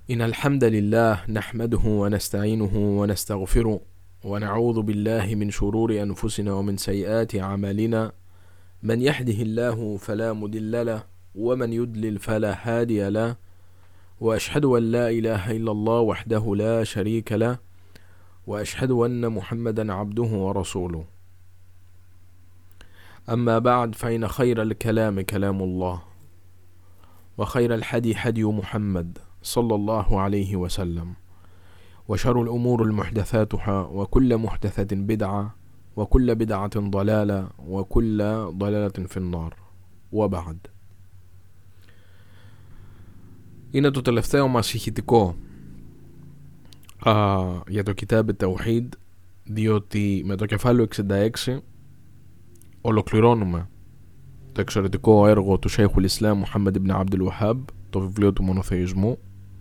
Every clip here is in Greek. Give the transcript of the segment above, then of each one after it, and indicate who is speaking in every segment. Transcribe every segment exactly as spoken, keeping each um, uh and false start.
Speaker 1: إن الحمد لله نحمده ونستعينه ونستغفره ونعوذ بالله من شرور أنفسنا ومن سيئات أعمالنا من يهده الله فلا مضل له ومن يضلل فلا هادي له وأشهد أن لا إله إلا الله وحده لا شريك له وأشهد أن محمدا عبده ورسوله. أما بعد، فإن خير الكلام كلام الله وخير الحدي حدي محمد صلى الله عليه وسلم وشر الأمور المحدثاتها وكل محدثة بدعة وكل بدعة ضلالة وكل ضلالة في النار. وبعد. Είναι το τελευταίο μας ηχητικό α, για το Κιτάμπ Ταουჰίδ, διότι με το κεφάλαιο εξήντα έξι ολοκληρώνουμε το εξαιρετικό έργο του Σέιχουλ Ισλάμ Μουχάμμαντ ιμπν Αμπντουλ Βαχάμπ, το βιβλίο του μονοθεϊσμού.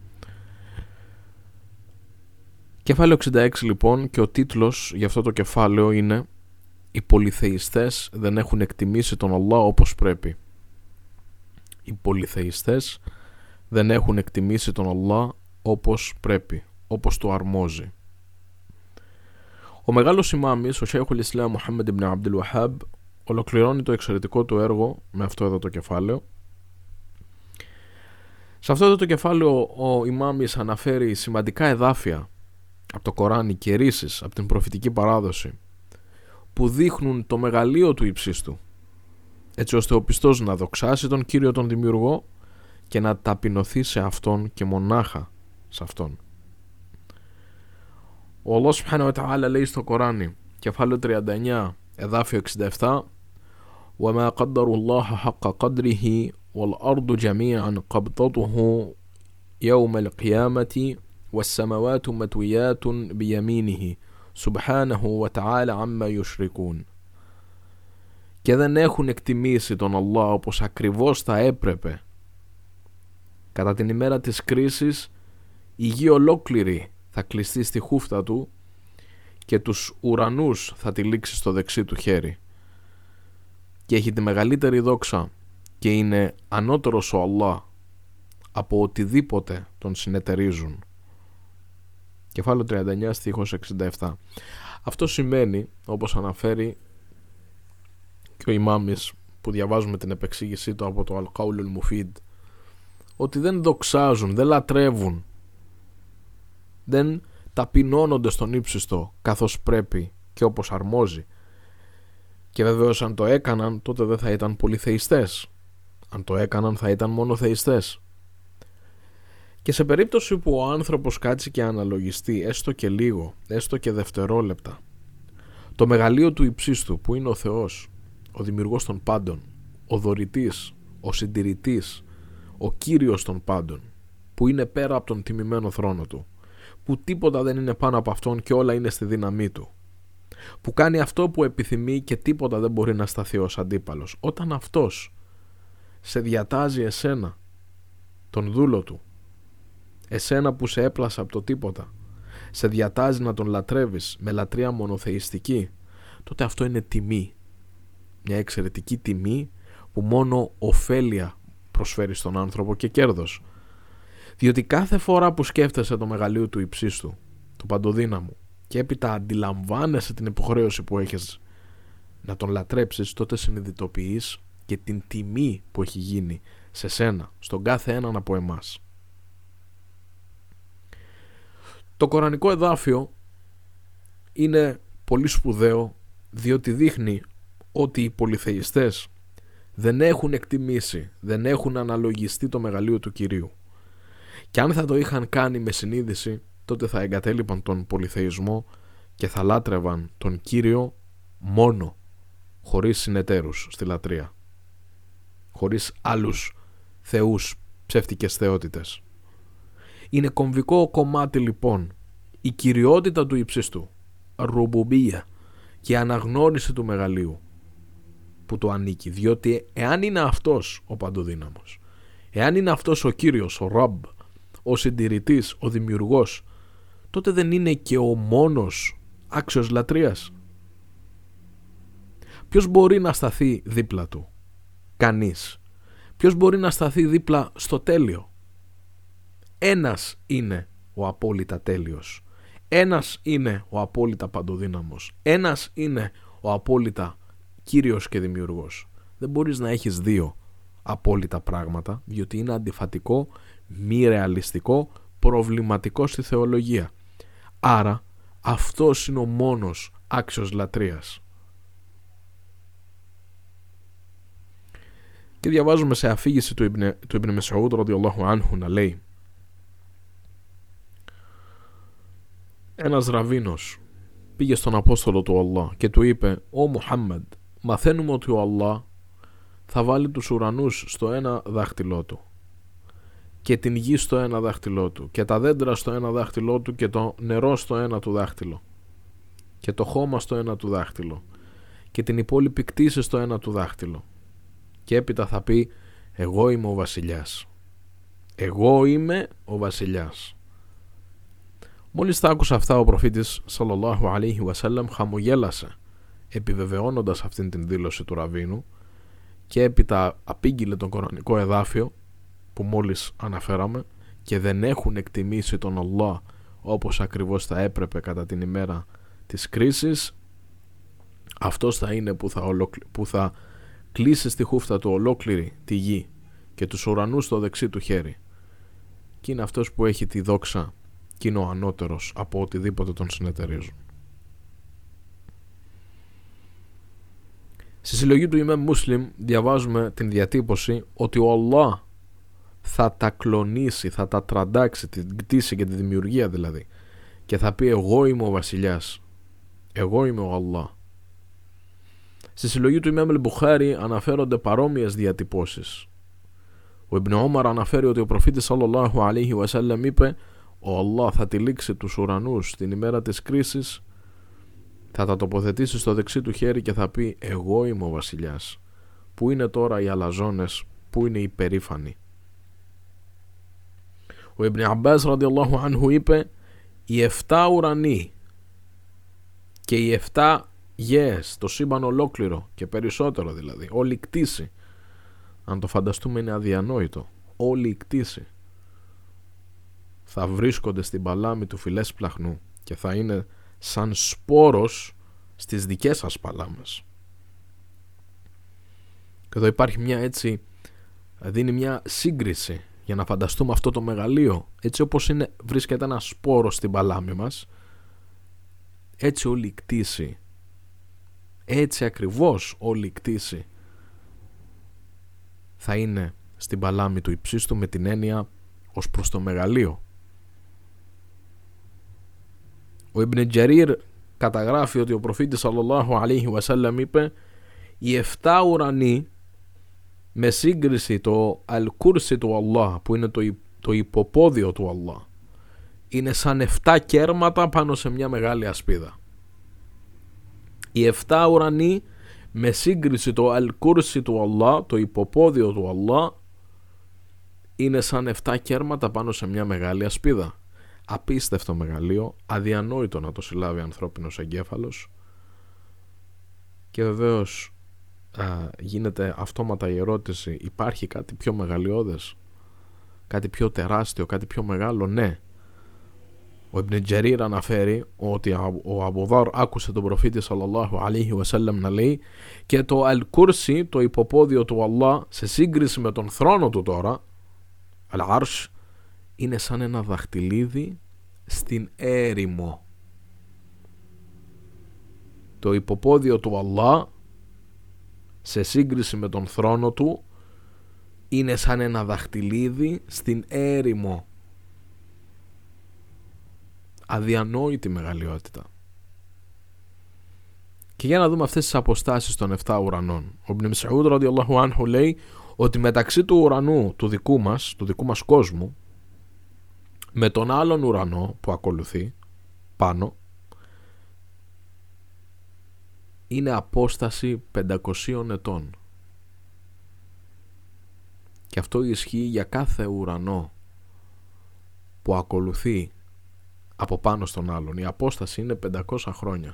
Speaker 1: Κεφάλαιο εξήντα έξι λοιπόν, και ο τίτλος για αυτό το κεφάλαιο είναι «Οι πολυθεϊστές δεν έχουν εκτιμήσει τον Allah όπως πρέπει». Οι πολυθεϊστές δεν έχουν εκτιμήσει τον Allah όπως πρέπει, όπως του αρμόζει. Ο μεγάλος ημάμις, ο Σέιχουλ Ισλάμ Μουχάμμαντ ιμπν Αμπντουλ Βαχάμπ, ολοκληρώνει το εξαιρετικό του έργο με αυτό εδώ το κεφάλαιο. Σε αυτό εδώ το κεφάλαιο ο ημάμις αναφέρει σημαντικά εδάφια από το Κοράνι και ρίσεις από την προφητική παράδοση που δείχνουν το μεγαλείο του υψίστου, έτσι ώστε ο πιστός να δοξάσει τον Κύριο τον Δημιουργό και να ταπεινωθεί σε Αυτόν και μονάχα σε Αυτόν. Ο Allah Subhanahu wa Ta'ala λέει στο Κοράνι, κεφάλαιο τριάντα εννιά, εδάφιο εξήντα επτά, وَمَا قَدَّرُوا اللَّهَ حَقَّ قَدْرِهِ وَالْأَرْضُ جَمِيعًا قَبْضَتُهُ يَوْمَ الْقِيَامَةِ وَالسَّمَوَاتُ مَطْوِيَّاتٌ بِيَمِينِهِ سُبْحَانَهُ وَتَعَالَى عَمَّا يُشْرِكُونَ. Και δεν έχουν εκτιμήσει τον Allah όπως ακριβώς θα έπρεπε. Κατά την ημέρα της κρίσης η γη ολόκληρη θα κλειστεί στη χούφτα του και τους ουρανούς θα τυλίξει στο δεξί του χέρι. Και έχει τη μεγαλύτερη δόξα και είναι ανώτερος ο Allah από οτιδήποτε τον συνεταιρίζουν. Κεφάλαιο τριάντα εννιά, στίχος εξήντα επτά. Αυτό σημαίνει, όπως αναφέρει και ο ημάμις που διαβάζουμε την επεξήγησή του από το Αλ-Qaulul Mufid, ότι δεν δοξάζουν, δεν λατρεύουν, δεν ταπεινώνονται στον ύψιστο καθώς πρέπει και όπως αρμόζει. Και βεβαίως αν το έκαναν, τότε δεν θα ήταν πολυθεϊστές. Αν το έκαναν θα ήταν μονοθεϊστές. Και σε περίπτωση που ο άνθρωπος κάτσει και αναλογιστεί έστω και λίγο, έστω και δευτερόλεπτα, το μεγαλείο του υψίστου που είναι ο Θεός, ο δημιουργός των πάντων, ο δωρητής, ο συντηρητής, ο Κύριος των πάντων, που είναι πέρα από τον τιμημένο θρόνο του, που τίποτα δεν είναι πάνω από αυτόν και όλα είναι στη δύναμή του, που κάνει αυτό που επιθυμεί και τίποτα δεν μπορεί να σταθεί ως αντίπαλος. Όταν αυτός σε διατάζει εσένα, τον δούλο του, εσένα που σε έπλασε από το τίποτα, σε διατάζει να τον λατρεύεις με λατρεία μονοθεϊστική, τότε αυτό είναι τιμή, μια εξαιρετική τιμή που μόνο ωφέλεια προσφέρει στον άνθρωπο και κέρδος. Διότι κάθε φορά που σκέφτεσαι το μεγαλείο του υψίστου, του παντοδύναμου, και έπειτα αντιλαμβάνεσαι την υποχρέωση που έχεις να τον λατρέψεις, τότε συνειδητοποιείς και την τιμή που έχει γίνει σε σένα, στον κάθε έναν από εμάς. Το κορανικό εδάφιο είναι πολύ σπουδαίο, διότι δείχνει ότι οι πολυθεϊστές δεν έχουν εκτιμήσει, δεν έχουν αναλογιστεί το μεγαλείο του Κυρίου. Και αν θα το είχαν κάνει με συνείδηση, τότε θα εγκατέλειπαν τον πολυθεϊσμό και θα λάτρευαν τον Κύριο μόνο, χωρίς συνεταίρους στη λατρεία, χωρίς άλλους θεούς, ψεύτικες θεότητες. Είναι κομβικό κομμάτι λοιπόν η κυριότητα του υψίστου, ρουμπουμπία, και η αναγνώριση του μεγαλείου που του ανήκει, διότι εάν είναι αυτός ο παντοδύναμος, εάν είναι αυτός ο Κύριος, ο Ραμπ, ο συντηρητής, ο δημιουργός, τότε δεν είναι και ο μόνος άξιος λατρείας. Ποιος μπορεί να σταθεί δίπλα του? Κανείς. Ποιος μπορεί να σταθεί δίπλα στο τέλειο? Ένας είναι ο απόλυτα τέλειος. Ένας είναι ο απόλυτα παντοδύναμος. Ένας είναι ο απόλυτα κύριος και δημιουργός. Δεν μπορείς να έχεις δύο απόλυτα πράγματα, διότι είναι αντιφατικό, μη ρεαλιστικό, προβληματικό στη θεολογία. Άρα αυτός είναι ο μόνος άξιος λατρείας. Και διαβάζουμε σε αφήγηση του Ιμπν, του Ιμπν Μεσ'ούδ ραδιαλλάχου άνχου να λέει: ένας ραβίνος πήγε στον Απόστολο του Allah και του είπε: «Ω Μουχάμμαντ, μαθαίνουμε ότι ο Allah θα βάλει τους ουρανούς στο ένα δάχτυλό του και την γη στο ένα δάχτυλό του και τα δέντρα στο ένα δάχτυλό του και το νερό στο ένα του δάχτυλο και το χώμα στο ένα του δάχτυλο και την υπόλοιπη κτήση στο ένα του δάχτυλο». Και έπειτα θα πει: «Εγώ είμαι ο βασιλιάς. Εγώ είμαι ο βασιλιάς». Μόλις τα άκουσα αυτά, ο προφήτης σαλλαλλάχου αλaihi wasallam χαμογέλασε, επιβεβαιώνοντας αυτήν την δήλωση του ραβίνου, και έπειτα απήγγειλε τον κορανικό εδάφιο που μόλις αναφέραμε: «Και δεν έχουν εκτιμήσει τον Allah όπως ακριβώς θα έπρεπε κατά την ημέρα της κρίσης. Αυτός θα είναι που θα, ολοκλη... που θα κλείσει στη χούφτα του ολόκληρη τη γη και τους ουρανούς στο δεξί του χέρι. Και είναι αυτός που έχει τη δόξα και είναι ο ανώτερος από οτιδήποτε τον συνεταιρίζουν». Στη συλλογή του Ιμάμ Μούσλιμ διαβάζουμε την διατύπωση ότι ο Allah θα τα κλονίσει, θα τα τραντάξει, την κτήση και τη δημιουργία δηλαδή, και θα πει: «Εγώ είμαι ο βασιλιάς, εγώ είμαι ο Allah». Στη συλλογή του Ιμάμ Αλ-Μπουχάρι αναφέρονται παρόμοιες διατυπώσεις. Ο Ιμπν Όμαρ αναφέρει ότι ο προφήτης σαλλαλλάχου αλaihi wasallam είπε: «Ο Allah θα τυλίξει τους ουρανούς την ημέρα της κρίσης, θα τα τοποθετήσει στο δεξί του χέρι και θα πει: εγώ είμαι ο βασιλιάς. Πού είναι τώρα οι αλαζόνες, πού είναι οι περήφανοι?» Ο Ιμπν Αμπάς ραδιαλλάχου άνχου είπε: «Οι εφτά ουρανοί και οι εφτά γέες, το σύμπαν ολόκληρο και περισσότερο δηλαδή, όλη η κτήση, αν το φανταστούμε είναι αδιανόητο, όλη η κτήση θα βρίσκονται στην παλάμη του φυλές πλαχνού και θα είναι σαν σπόρος στις δικές σας παλάμες». Και εδώ υπάρχει μια έτσι, δίνει μια σύγκριση για να φανταστούμε αυτό το μεγαλείο. Έτσι όπως είναι, βρίσκεται ένα σπόρο στην παλάμη μας, έτσι όλη η κτήση, έτσι ακριβώς όλη η κτήση θα είναι στην παλάμη του υψίστου, με την έννοια ως προς το μεγαλείο. Ο Ιμπν Τζαρίρ καταγράφει ότι ο προφήτης σαλλαλλάχου αλaihi wasallam είπε: «Οι εφτά ουρανοί με σύγκριση το αλ-κούρσι του Allah, που είναι το, το υποπόδιο του Allah, είναι σαν εφτά κέρματα πάνω σε μια μεγάλη ασπίδα». Οι εφτά ουρανοί με σύγκριση το αλ-κούρσι του Allah, το υποπόδιο του Allah, είναι σαν εφτά κέρματα πάνω σε μια μεγάλη ασπίδα. Απίστευτο μεγαλείο, αδιανόητο να το συλλάβει ανθρώπινος εγκέφαλος. Και βεβαίως α, γίνεται αυτόματα η ερώτηση: υπάρχει κάτι πιο μεγαλειώδες, κάτι πιο τεράστιο, κάτι πιο μεγάλο? Ναι. Ο Ιμπν Τζαρίρ αναφέρει ότι ο Αμπουδάρ άκουσε τον προφήτη σαλλαλλάχου αλaihi wasallam να λέει: «Και το αλ-κούρσι, το υποπόδιο του Allah, σε σύγκριση με τον θρόνο του τώρα, αλ-αρσ, είναι σαν ένα δαχτυλίδι στην έρημο». Το υποπόδιο του Allah σε σύγκριση με τον θρόνο του είναι σαν ένα δαχτυλίδι στην έρημο. Αδιανόητη μεγαλειότητα. Και για να δούμε αυτές τις αποστάσεις των εφτά ουρανών. Ο Ιμπν Μεσ'ούδ ραδιαλλάχου άνχου λέει ότι μεταξύ του ουρανού του δικού μας, του δικού μας κόσμου, με τον άλλον ουρανό που ακολουθεί πάνω, είναι απόσταση πεντακοσίων ετών. Και αυτό ισχύει για κάθε ουρανό που ακολουθεί από πάνω στον άλλον. Η απόσταση είναι πεντακόσια χρόνια.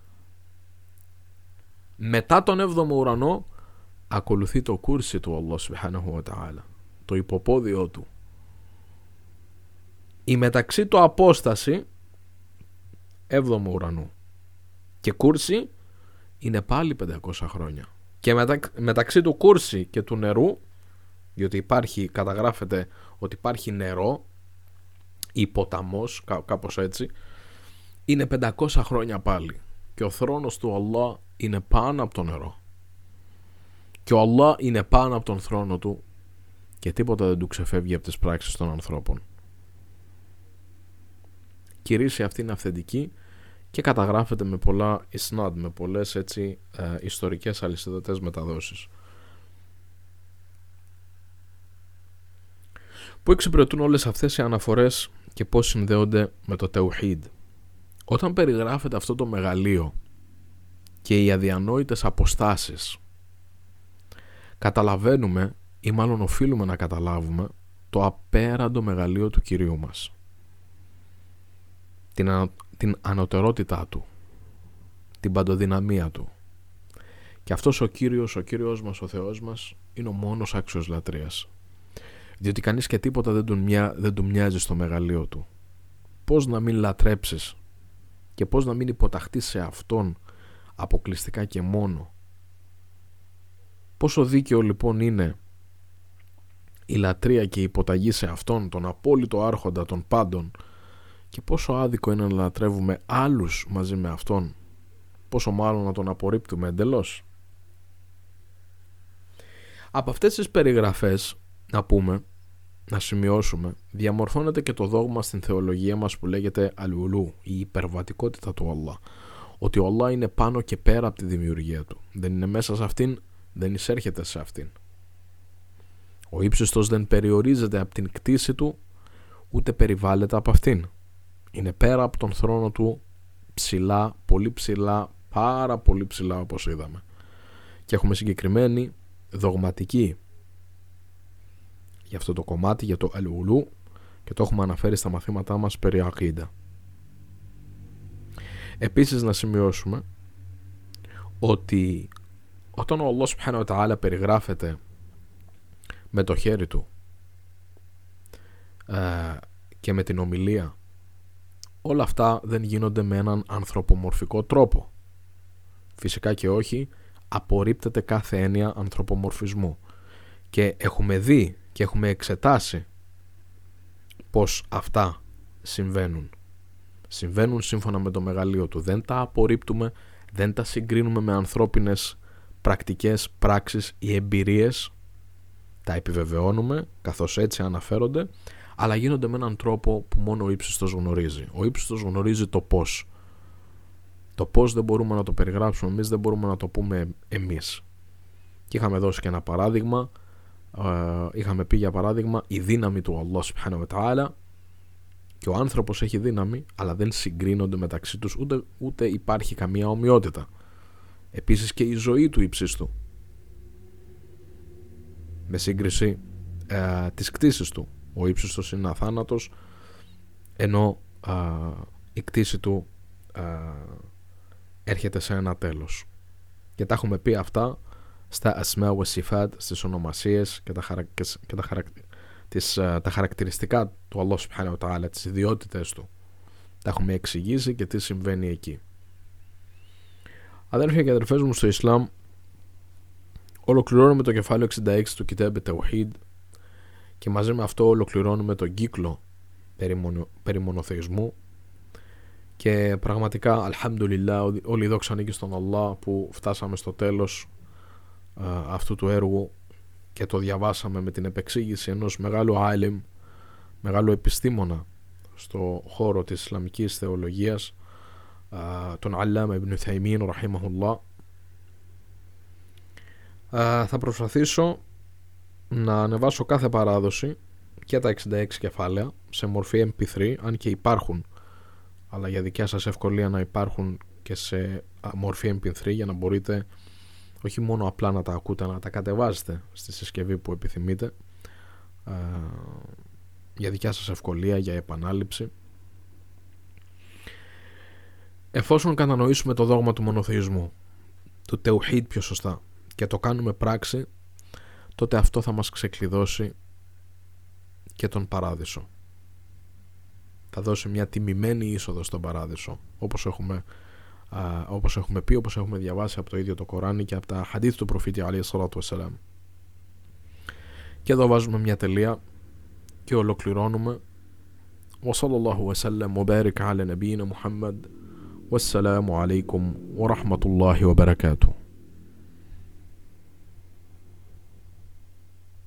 Speaker 1: Μετά τον έβδομο ουρανό ακολουθεί το κούρσι του Allah subhanahu wa ta'ala, το υποπόδιο του. Η μεταξύ του απόσταση έβδομου ουρανού και Κούρσι είναι πάλι πεντακόσια χρόνια. Και μετα... μεταξύ του Κούρσι και του νερού, διότι υπάρχει, καταγράφεται ότι υπάρχει νερό ή ποταμός, κά... κάπως έτσι, είναι πεντακόσια χρόνια πάλι. Και ο θρόνος του Allah είναι πάνω από το νερό. Και ο Allah είναι πάνω από τον θρόνο του και τίποτα δεν του ξεφεύγει από τις πράξεις των ανθρώπων. Η ρίση αυτή είναι αυθεντική και καταγράφεται με πολλά ισνάντ, με πολλές έτσι ε, ιστορικές αλυσιδωτές μεταδόσεις, που εξυπηρετούν όλες αυτές οι αναφορές και πώς συνδέονται με το Τεουχίδ. Όταν περιγράφεται αυτό το μεγαλείο και οι αδιανόητες αποστάσεις, καταλαβαίνουμε ή μάλλον οφείλουμε να καταλάβουμε το απέραντο μεγαλείο του Κυρίου μας, την, ανα, την ανωτερότητά του, την παντοδυναμία του. Και αυτός ο Κύριος, ο Κύριος μας, ο Θεός μας, είναι ο μόνος άξιος λατρείας, διότι κανείς και τίποτα δεν του, μοιά, δεν του μοιάζει στο μεγαλείο του. Πώς να μην λατρέψεις και πώς να μην υποταχτείς σε Αυτόν αποκλειστικά και μόνο? Πόσο δίκαιο λοιπόν είναι η λατρεία και η υποταγή σε Αυτόν, τον απόλυτο άρχοντα των πάντων, και πόσο άδικο είναι να λατρεύουμε άλλους μαζί με Αυτόν, πόσο μάλλον να τον απορρίπτουμε εντελώς. Από αυτές τις περιγραφές, να πούμε, να σημειώσουμε, διαμορφώνεται και το δόγμα στην θεολογία μας που λέγεται Αλ-Ουλού, η υπερβατικότητα του Allah. Ότι ο Allah είναι πάνω και πέρα από τη δημιουργία του. Δεν είναι μέσα σε αυτήν, δεν εισέρχεται σε αυτήν. Ο ύψιστος δεν περιορίζεται από την κτήση του, ούτε περιβάλλεται από αυτήν. Είναι πέρα από τον θρόνο του, ψηλά, πολύ ψηλά, πάρα πολύ ψηλά, όπως είδαμε. Και έχουμε συγκεκριμένη δογματική για αυτό το κομμάτι, για το Αλ-Ουλού, και το έχουμε αναφέρει στα μαθήματά μας περί Ακίδα. Επίσης να σημειώσουμε ότι όταν ο Allah Subhanahu wa Ta'ala περιγράφεται με το χέρι του ε, και με την ομιλία, όλα αυτά δεν γίνονται με έναν ανθρωπομορφικό τρόπο. Φυσικά και όχι, απορρίπτεται κάθε έννοια ανθρωπομορφισμού. Και έχουμε δει και έχουμε εξετάσει πως αυτά συμβαίνουν. Συμβαίνουν σύμφωνα με το μεγαλείο του. Δεν τα απορρίπτουμε, δεν τα συγκρίνουμε με ανθρώπινες πρακτικές, πράξεις ή εμπειρίες. Τα επιβεβαιώνουμε καθώς έτσι αναφέρονται, αλλά γίνονται με έναν τρόπο που μόνο ο ύψιστος γνωρίζει. Ο ύψιστος γνωρίζει το πώς. Το πώς δεν μπορούμε να το περιγράψουμε εμείς, δεν μπορούμε να το πούμε εμείς. Και είχαμε δώσει και ένα παράδειγμα. Uh, είχαμε πει για παράδειγμα η δύναμη του Allah Subhanahu wa Ta'ala, και ο άνθρωπος έχει δύναμη, αλλά δεν συγκρίνονται μεταξύ τους, ούτε, ούτε υπάρχει καμία ομοιότητα. Επίσης και η ζωή του ύψιστου με σύγκριση uh, της κτήσης του. Ο ύψιστος είναι αθάνατος, ενώ uh, η κτήση του uh, έρχεται σε ένα τέλος. Και τα έχουμε πει αυτά στα ασμά wa sifat, στις ονομασίες και τα, χαρακ... και τα, χαρακ... τις, uh, τα χαρακτηριστικά του Allah Subhanahu wa Ta'ala, τις ιδιότητες του. Τα έχουμε εξηγήσει και τι συμβαίνει εκεί. Αδέρφια και αδερφές μου στο Ισλάμ, ολοκληρώνουμε το κεφάλαιο εξήντα έξι του Κιτάμπ Τεουχίδ και μαζί με αυτό ολοκληρώνουμε τον κύκλο περί, μονο... περί μονοθεϊσμού. Και πραγματικά, αλχαμντουλιλlah, όλη η δόξα ανήκει στον Allah που φτάσαμε στο τέλος uh, αυτού του έργου και το διαβάσαμε με την επεξήγηση ενός μεγάλου άλιμ, μεγάλου επιστήμονα στο χώρο της Ισλαμικής θεολογίας, uh, τον Allama Ibn Uthaymin ραχιμαχουλlah. Uh, θα προσπαθήσω να ανεβάσω κάθε παράδοση και τα εξήντα έξι κεφάλαια σε μορφή εμ πι θρι, αν και υπάρχουν, αλλά για δικιά σας ευκολία να υπάρχουν και σε μορφή εμ πι θρι, για να μπορείτε όχι μόνο απλά να τα ακούτε, να τα κατεβάζετε στη συσκευή που επιθυμείτε, ε, για δικιά σας ευκολία, για επανάληψη. Εφόσον κατανοήσουμε το δόγμα του μονοθεϊσμού, του Τεουχίδ πιο σωστά, και το κάνουμε πράξη, τότε αυτό θα μας ξεκλειδώσει και τον παράδεισο. θα δώσει μια τιμημένη είσοδο στον παράδεισο, όπως έχουμε, α, όπως έχουμε πει, όπως έχουμε διαβάσει από το ίδιο το Κοράνι και από τα χαδίθ του προφήτη αλaihi salatu wassalam. Και εδώ βάζουμε μια τελεία και ολοκληρώνουμε. Wa sallallahu wa sallam wa barik ala nabiyyina Muhammad. Wassalamu alaikum wa rahmatullahi wa barakatuh.